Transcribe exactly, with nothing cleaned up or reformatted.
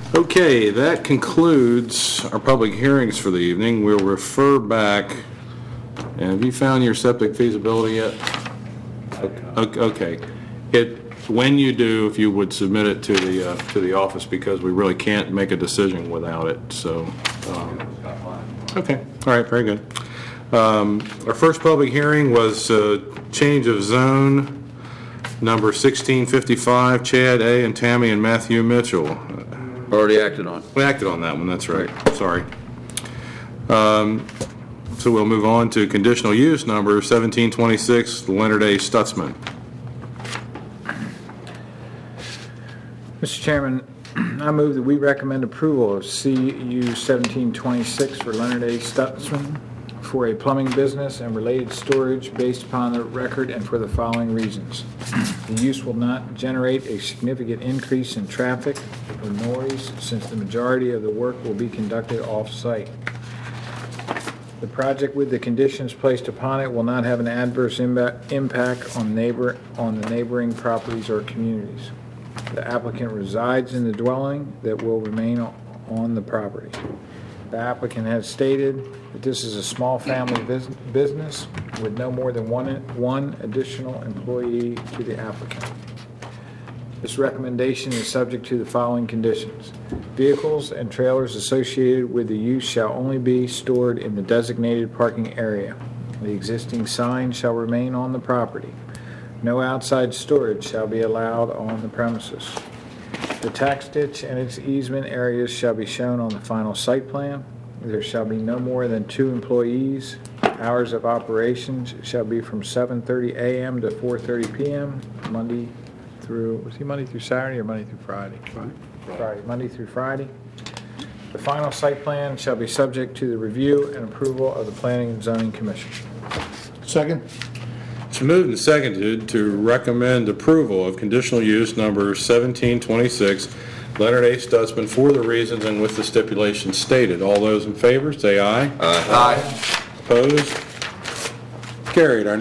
Okay, that concludes our public hearings for the evening. We'll refer back, and have you found your septic feasibility yet? Okay. okay. It, when you do, if you would submit it to the, uh, to the office, because we really can't make a decision without it, so. Um, okay, all right, very good. Um, our first public hearing was uh, change of zone, number sixteen fifty-five, Chad A. and Tammy and Matthew Mitchell. Already acted on. We acted on that one, that's right. Sorry. Um, so we'll move on to conditional use number seventeen twenty-six, Leonard A. Stutzman. Mister Chairman, I move that we recommend approval of C U seventeen twenty-six for Leonard A. Stutzman for a plumbing business and related storage based upon the record and for the following reasons. The use will not generate a significant increase in traffic or noise since the majority of the work will be conducted off-site. The project with the conditions placed upon it will not have an adverse imba- impact on neighbor on the neighboring properties or communities. The applicant resides in the dwelling that will remain on the property. The applicant has stated that this is a small family bus- business with no more than one, one additional employee to the applicant. This recommendation is subject to the following conditions. Vehicles and trailers associated with the use shall only be stored in the designated parking area. The existing sign shall remain on the property. No outside storage shall be allowed on the premises. The tax ditch and its easement areas shall be shown on the final site plan. There shall be no more than two employees. Hours of operations shall be from seven thirty a.m. to four thirty p.m. Monday through, was he Monday through Saturday or Monday through Friday? Friday. Friday, Monday through Friday. The final site plan shall be subject to the review and approval of the Planning and Zoning Commission. Second. It's moved and seconded to recommend approval of conditional use number seventeen twenty-six, Leonard A. Stutzman, for the reasons and with the stipulations stated. All those in favor, say aye. Aye. Opposed? Carried. Our